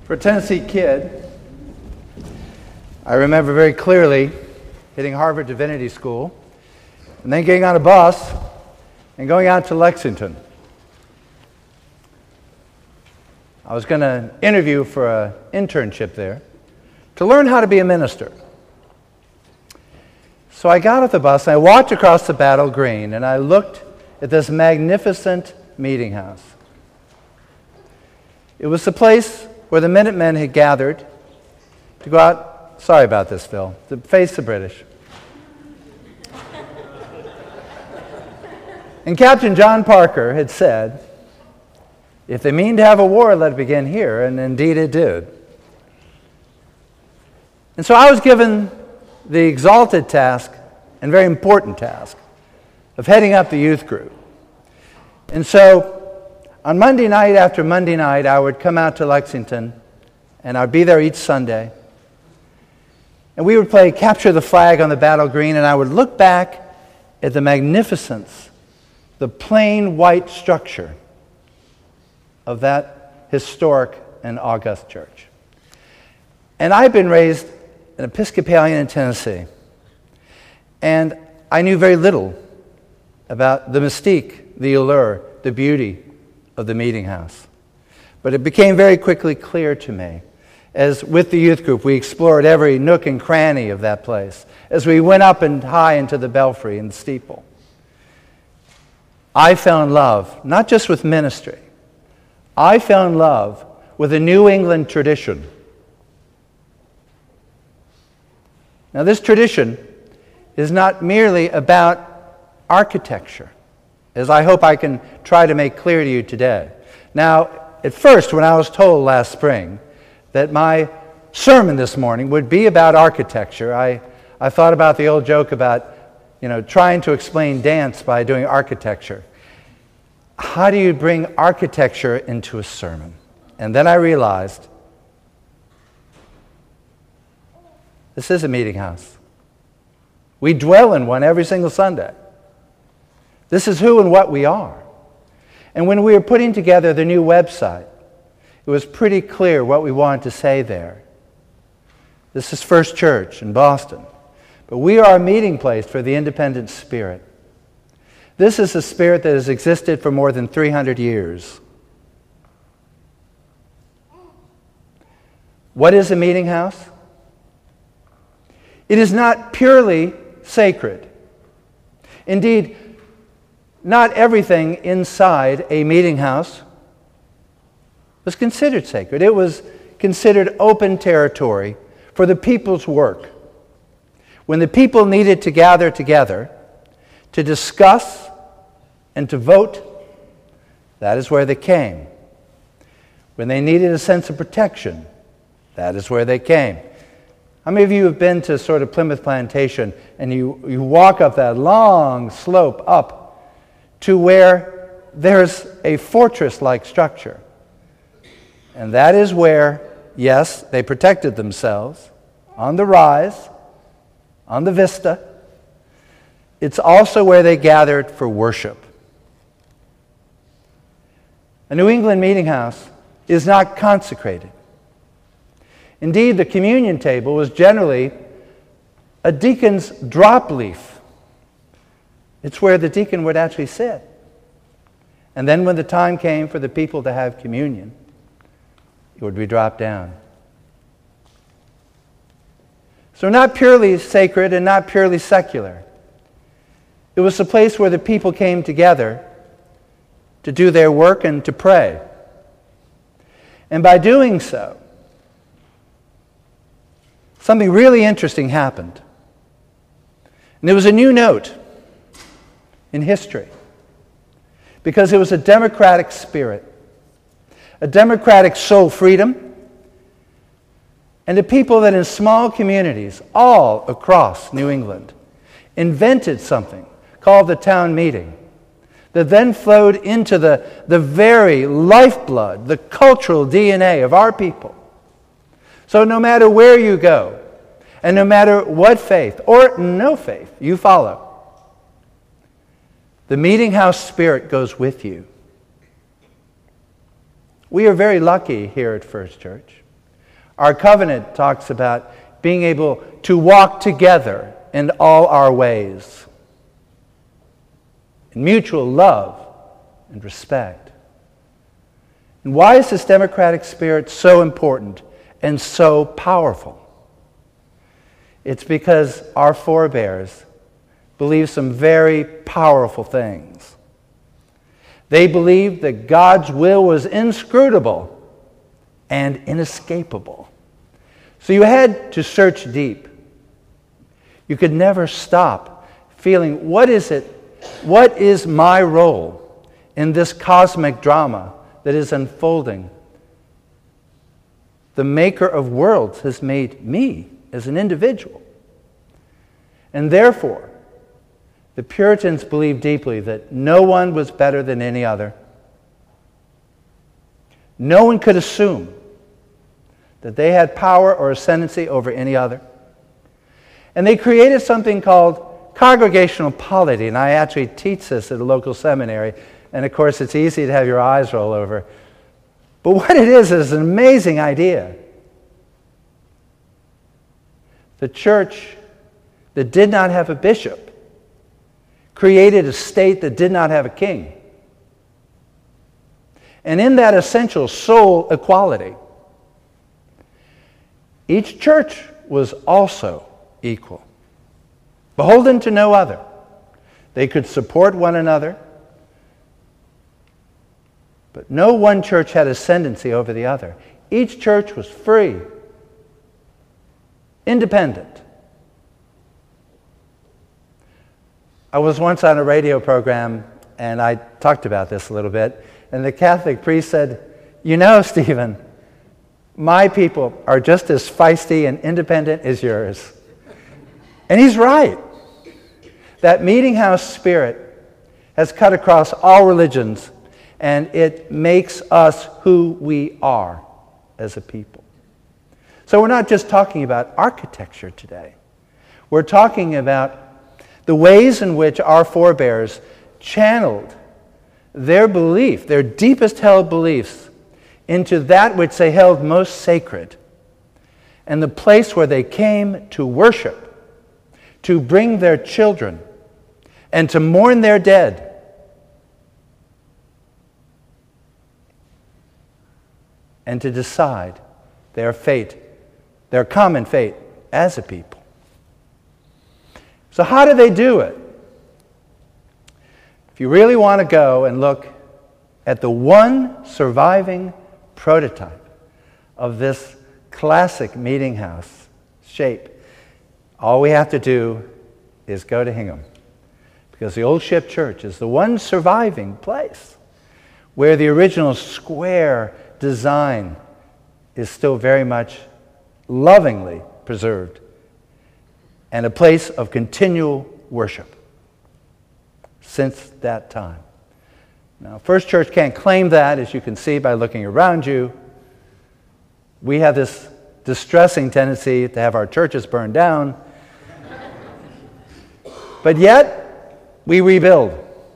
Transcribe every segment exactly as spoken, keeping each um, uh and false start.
For a Tennessee kid, I remember very clearly hitting Harvard Divinity School and then getting on a bus and going out to Lexington. I was going to interview for an internship there to learn how to be a minister. So I got off the bus and I walked across the Battle Green and I looked at this magnificent meeting house. It was the place where the Minutemen had gathered to go out, sorry about this, Phil, to face the British. And Captain John Parker had said, if they mean to have a war, let it begin here, and indeed it did. And so I was given the exalted task, and very important task, of heading up the youth group. And so on Monday night after Monday night, I would come out to Lexington, and I would be there each Sunday. And we would play Capture the Flag on the Battle Green, and I would look back at the magnificence, the plain white structure of that historic and august church. And I'd been raised an Episcopalian in Tennessee, and I knew very little about the mystique, the allure, the beauty of the meeting house. But it became very quickly clear to me, as with the youth group we explored every nook and cranny of that place, as we went up and high into the belfry and the steeple. I fell in love, not just with ministry, I fell in love with a New England tradition. Now, this tradition is not merely about architecture, as I hope I can try to make clear to you today. Now, at first, when I was told last spring that my sermon this morning would be about architecture, I, I thought about the old joke about, you know, trying to explain dance by doing architecture. How do you bring architecture into a sermon? And then I realized this is a meeting house. We dwell in one every single Sunday. This is who and what we are. And when we were putting together the new website, it was pretty clear what we wanted to say there. This is First Church in Boston, but we are a meeting place for the independent spirit. This is a spirit that has existed for more than three hundred years. What is a meeting house? It is not purely sacred. Indeed, not everything inside a meeting house was considered sacred. It was considered open territory for the people's work. When the people needed to gather together to discuss and to vote, that is where they came. When they needed a sense of protection, that is where they came. How many of you have been to sort of Plymouth Plantation and you, you walk up that long slope up to where there's a fortress-like structure? And that is where, yes, they protected themselves on the rise, on the vista. It's also where they gathered for worship. A New England meeting house is not consecrated. Indeed, the communion table was generally a deacon's drop leaf. It's where the deacon would actually sit. And then when the time came for the people to have communion, it would be dropped down. So not purely sacred and not purely secular. It was a place where the people came together to do their work and to pray. And by doing so, something really interesting happened. And it was a new note in history, because it was a democratic spirit, a democratic soul freedom, and the people that in small communities all across New England invented something called the town meeting that then flowed into the, the very lifeblood, the cultural D N A of our people. So no matter where you go, and no matter what faith or no faith you follow, the meeting house spirit goes with you. We are very lucky here at First Church. Our covenant talks about being able to walk together in all our ways, in mutual love and respect. And why is this democratic spirit so important and so powerful? It's because our forebears believed some very powerful things. They believed that God's will was inscrutable and inescapable. So you had to search deep. You could never stop feeling, what is it? What is my role in this cosmic drama that is unfolding? The maker of worlds has made me as an individual. And therefore, the Puritans believed deeply that no one was better than any other. No one could assume that they had power or ascendancy over any other. And they created something called congregational polity, and I actually teach this at a local seminary, and of course it's easy to have your eyes roll over. But what it is is an amazing idea. The church that did not have a bishop created a state that did not have a king. And in that essential soul equality, each church was also equal, beholden to no other. They could support one another, but no one church had ascendancy over the other. Each church was free, independent. I was once on a radio program, and I talked about this a little bit, and the Catholic priest said, "You know, Stephen, my people are just as feisty and independent as yours." And he's right. That meeting house spirit has cut across all religions, and it makes us who we are as a people. So we're not just talking about architecture today. We're talking about the ways in which our forebears channeled their belief, their deepest held beliefs, into that which they held most sacred, and the place where they came to worship, to bring their children, and to mourn their dead. And to decide their fate, their common fate as a people. So how do they do it? If you really want to go and look at the one surviving prototype of this classic meeting house shape, all we have to do is go to Hingham, because the Old Ship Church is the one surviving place where the original square design is still very much lovingly preserved, and a place of continual worship since that time. Now, First Church can't claim that, as you can see by looking around you. We have this distressing tendency to have our churches burned down. But yet, we rebuild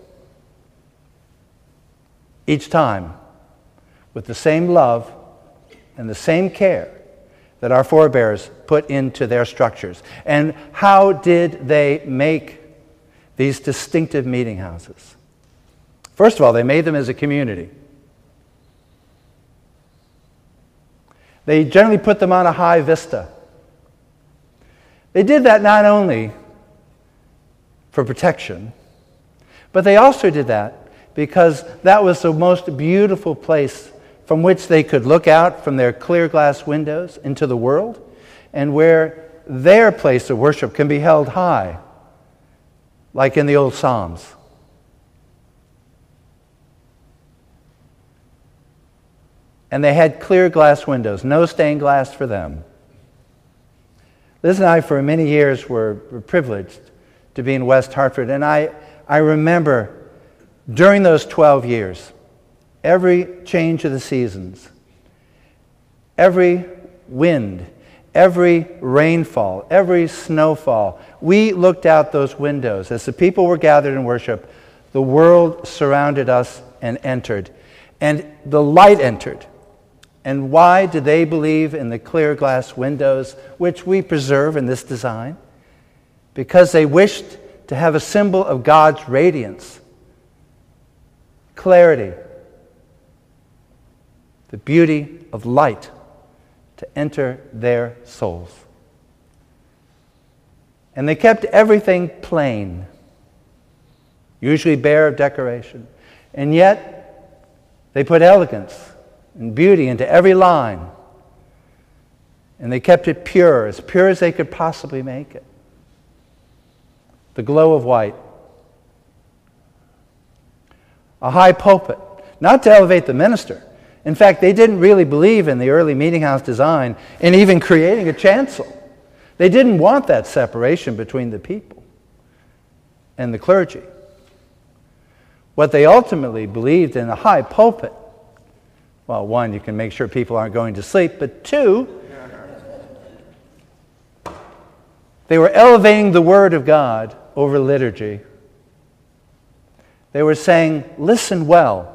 each time with the same love and the same care that our forebears put into their structures. And how did they make these distinctive meeting houses? First of all, they made them as a community. They generally put them on a high vista. They did that not only for protection, but they also did that because that was the most beautiful place from which they could look out from their clear glass windows into the world, and where their place of worship can be held high, like in the old Psalms. And they had clear glass windows, no stained glass for them. Liz and I, for many years, were, were privileged to be in West Hartford, and I, I remember during those twelve years, every change of the seasons, every wind, every rainfall, every snowfall, we looked out those windows. As the people were gathered in worship, the world surrounded us and entered. And the light entered And why do they believe in the clear glass windows, which we preserve in this design? Because they wished to have a symbol of God's radiance, clarity, the beauty of light to enter their souls. And they kept everything plain, usually bare of decoration. And yet, they put elegance and beauty into every line. And they kept it pure, as pure as they could possibly make it. The glow of white. A high pulpit, not to elevate the minister. In fact, they didn't really believe in the early meeting house design in even creating a chancel. They didn't want that separation between the people and the clergy. What they ultimately believed in a high pulpit, well, one, you can make sure people aren't going to sleep, but two, they were elevating the Word of God over liturgy. They were saying, listen well,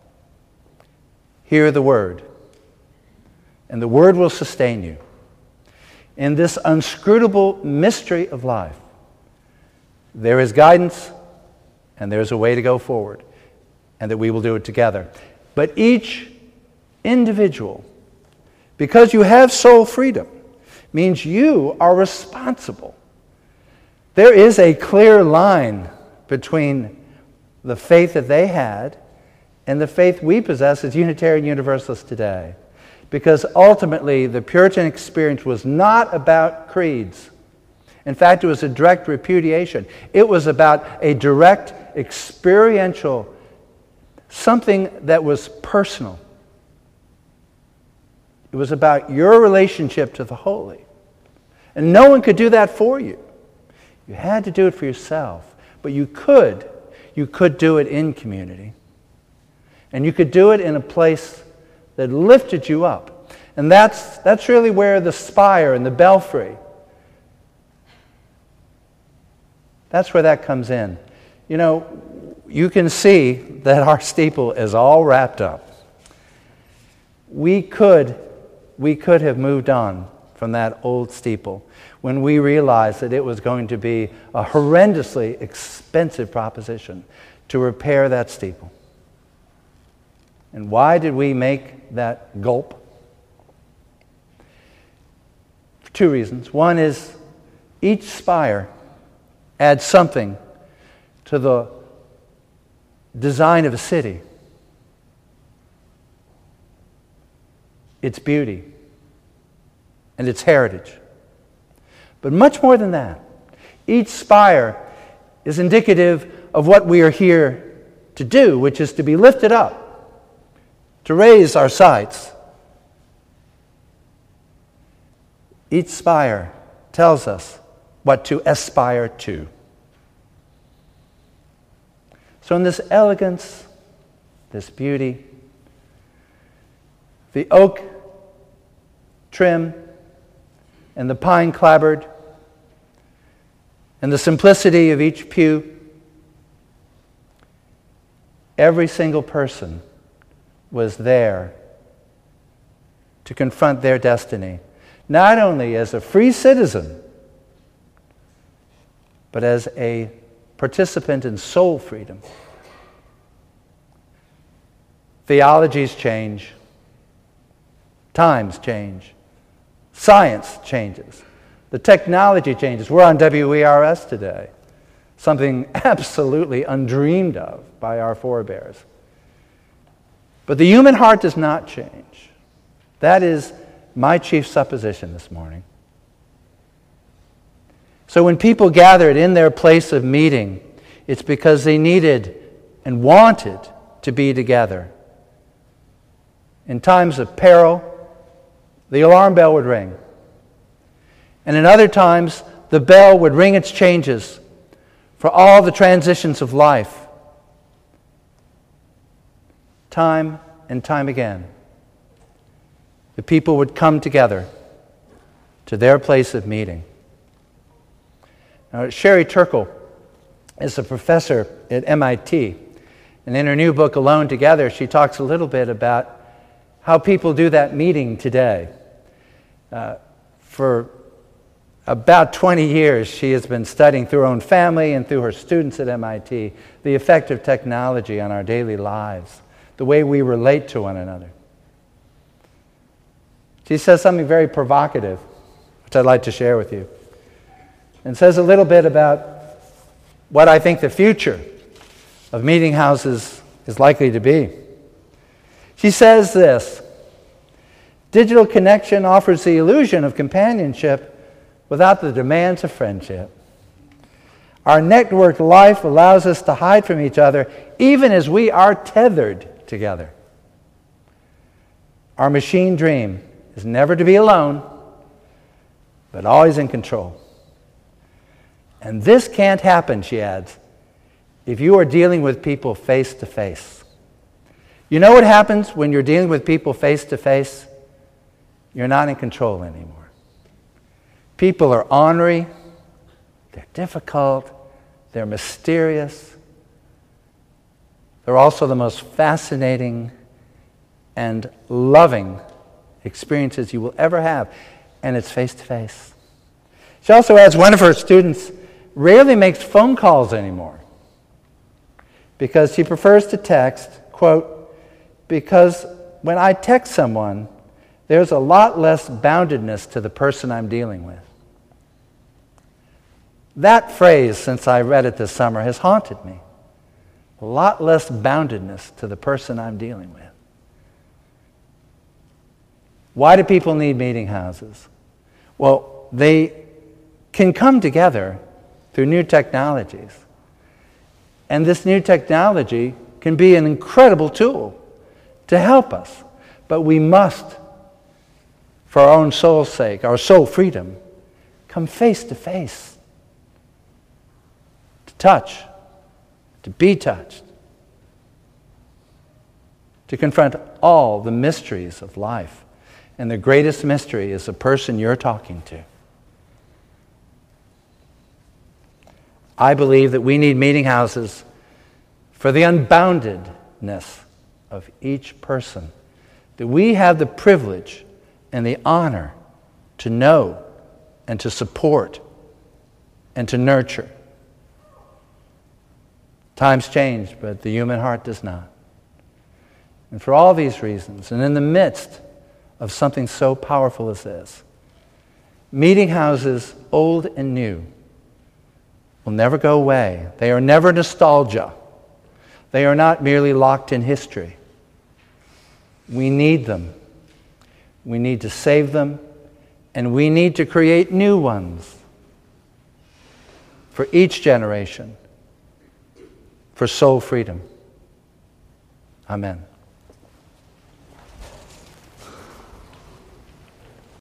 hear the Word, and the Word will sustain you. In this unscrutable mystery of life, there is guidance and there is a way to go forward, and that we will do it together. But each individual, because you have soul freedom, means you are responsible. There is a clear line between the faith that they had and the faith we possess as Unitarian Universalists today. Because ultimately, the Puritan experience was not about creeds. In fact, it was a direct repudiation. It was about a direct, experiential, something that was personal. It was about your relationship to the holy. And no one could do that for you. You had to do it for yourself. But you could. You could do it in community. And you could do it in a place that lifted you up. And that's, that's really where the spire and the belfry, that's where that comes in. You know, you can see that our steeple is all wrapped up. We could, we could have moved on from that old steeple when we realized that it was going to be a horrendously expensive proposition to repair that steeple. And why did we make that gulp? For two reasons. One is each spire adds something to the design of a city. Its beauty and its heritage. But much more than that, each spire is indicative of what we are here to do, which is to be lifted up, to raise our sights. Each spire tells us what to aspire to. So in this elegance, this beauty, the oak trim and the pine clapboard and the simplicity of each pew, every single person was there to confront their destiny, not only as a free citizen, but as a participant in soul freedom. Theologies change. Times change. Science changes. The technology changes. We're on W E R S today, something absolutely undreamed of by our forebears. But the human heart does not change. That is my chief supposition this morning. So when people gathered in their place of meeting, it's because they needed and wanted to be together. In times of peril, the alarm bell would ring. And in other times, the bell would ring its changes for all the transitions of life. Time and time again, the people would come together to their place of meeting. Now, Sherry Turkle is a professor at M I T, and in her new book, Alone Together, she talks a little bit about how people do that meeting today. Uh, for about twenty years, she has been studying through her own family and through her students at M I T the effect of technology on our daily lives, the way we relate to one another. She says something very provocative, which I'd like to share with you, and says a little bit about what I think the future of meeting houses is likely to be. She says this: digital connection offers the illusion of companionship without the demands of friendship. Our networked life allows us to hide from each other even as we are tethered together. Our machine dream is never to be alone, but always in control. And this can't happen, she adds, if you are dealing with people face to face. You know what happens when you're dealing with people face to face? You're not in control anymore. People are ornery, they're difficult, they're mysterious. They're also the most fascinating and loving experiences you will ever have, and it's face to face. She also adds one of her students rarely makes phone calls anymore because she prefers to text, quote, because when I text someone, there's a lot less boundedness to the person I'm dealing with. That phrase, since I read it this summer, has haunted me. A lot less boundedness to the person I'm dealing with. Why do people need meeting houses? Well, they can come together through new technologies. And this new technology can be an incredible tool to help us. But we must, for our own soul's sake, our soul freedom, come face to face. To touch, to be touched, to confront all the mysteries of life. And the greatest mystery is the person you're talking to. I believe that we need meeting houses for the unboundedness of each person, that we have the privilege and the honor to know and to support and to nurture. Times change, but the human heart does not. And for all these reasons, and in the midst of something so powerful as this, meeting houses, old and new, will never go away. They are never nostalgia. They are not merely locked in history. We need them. We need to save them, and we need to create new ones for each generation, for soul freedom. Amen.